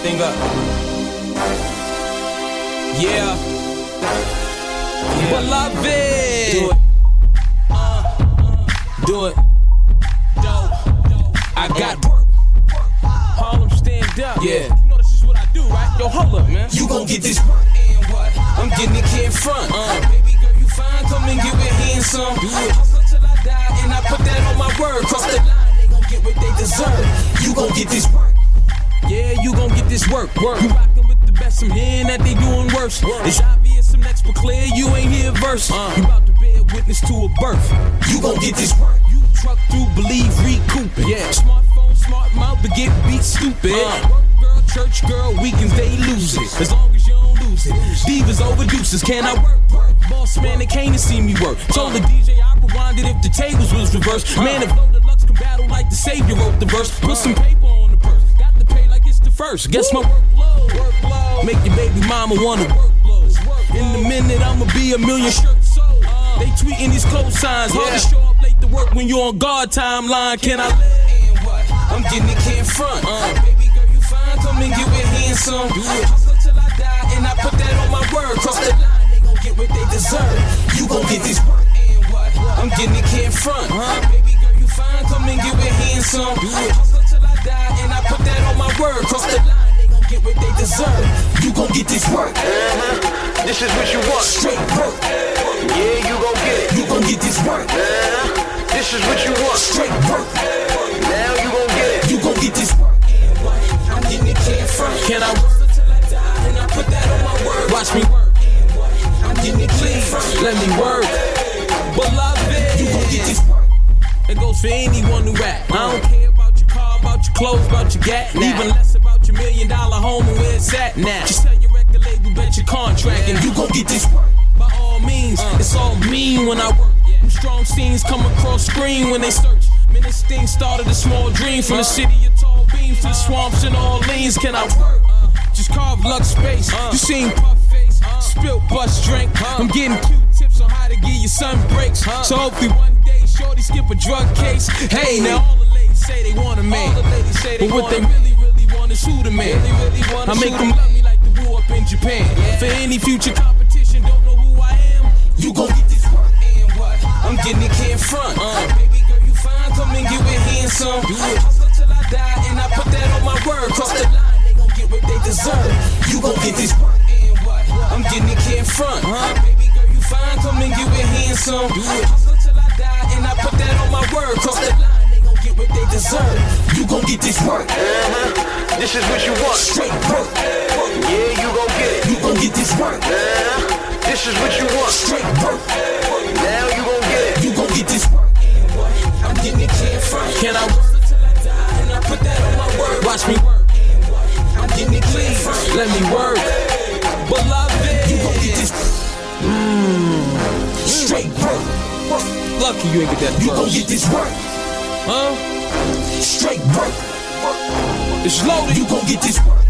everything up. Yeah. Well, love it. Do it. I got work. Harlem stand up. Yeah. You know this is what I do, right? Yo, hold up, man. You gon' get this work and what? I'm getting it in front. Baby girl, you fine. Come and get with handsome. Do it. Hustle till I die, and I put that on my word. Cross the line, they gon' get what they deserve. You gon' get this work. Yeah, you gon' get this work. You rockin' with the best, I'm hearing that they doing worse. It's obvious, I'm next but clear, you ain't hear a verse. You about to bear witness to a birth. You gon' get this work. You truck through, believe, recouping. Yeah. Smartphone, smart mouth, but get beat stupid. Work girl, church girl, weekends they lose it. As long as you don't lose it. Divas overdoses, can I work? Boss man, they came to see me work. Told the DJ I rewinded if the tables was reversed. Man, if Low Deluxe can battle like the Savior wrote the verse. Put some paper on the purse. Got to pay like it's the first. Guess my workload. Make your baby mama wanna work blow. In a minute, I'ma be a million shirts sold. They tweeting these cosigns. Hard to show up late to work when you on guard timeline. Can I live? I'm getting it in front. Baby girl, you fine. Come and get with handsome. Hustle till I die, and I put that on my word. Cross the line, they gon' get what they deserve. You gon' get this work. I'm getting it in front. Baby girl, you fine. Come and get with handsome. Hustle till I die, and I put that on my word. Cross the line, they gon' get what they deserve. You gon' get this work. This is what you want. Straight work. Yeah, you gon' get it. You gon' get this work. This is what you want. Straight work. Now you gon' get it. You gon' get this work. I'm getting it in front. Can I work till I die? And I put that on my word. Watch me work. I'm getting it in front. Let me work. But love it. You gon' get this work. It goes for anyone who rap. I don't care about your car, about your clothes, about your gat, and even less about your $1 million home and where it's at now. Just tell your record label, bet your contract, and you gon' get this work. By all means, it's all mean when I work. Them strong scenes come across screen when they search. Man, this thing started a small dream from the city of tall beams to the swamps in Orleans. Can I work? Just carve luck space. You seen puff face, spilt bus drink. I'm getting Q-tips on how to give your son breaks. So hopefully one day, shorty skip a drug case. Hey, now all the ladies say they want a man, but what they really, really want is who the man. I make them love me like the woo up in Japan. For any future competition, don't know who I am. You gon' get this work and what? I'm getting it in front. Baby girl, you fine, come and get with handsome. Hustle till I die, and I put that on my word. Cross the line, they gon' get what they deserve. You gon' get this work and what? I'm getting it in front. Baby girl, you fine, come and get with handsome. Hustle till I die, and I put that on my word. Cross the line, they gon' get what they deserve. You gon' get this work. This is what you want. Straight work. Yeah, you gon' get it. You gon' get this work. This is what you want. Straight work. Now you gon' get it. You gon' get this work. I'm getting it in front. Can I work till I die? And I put that on my word. Watch me work. I'm getting it clean. Let me work. But love it. You gon' get this. Straight work. Lucky you ain't get that. You gon' get this work. Straight work. It's loaded. You gon' get this work.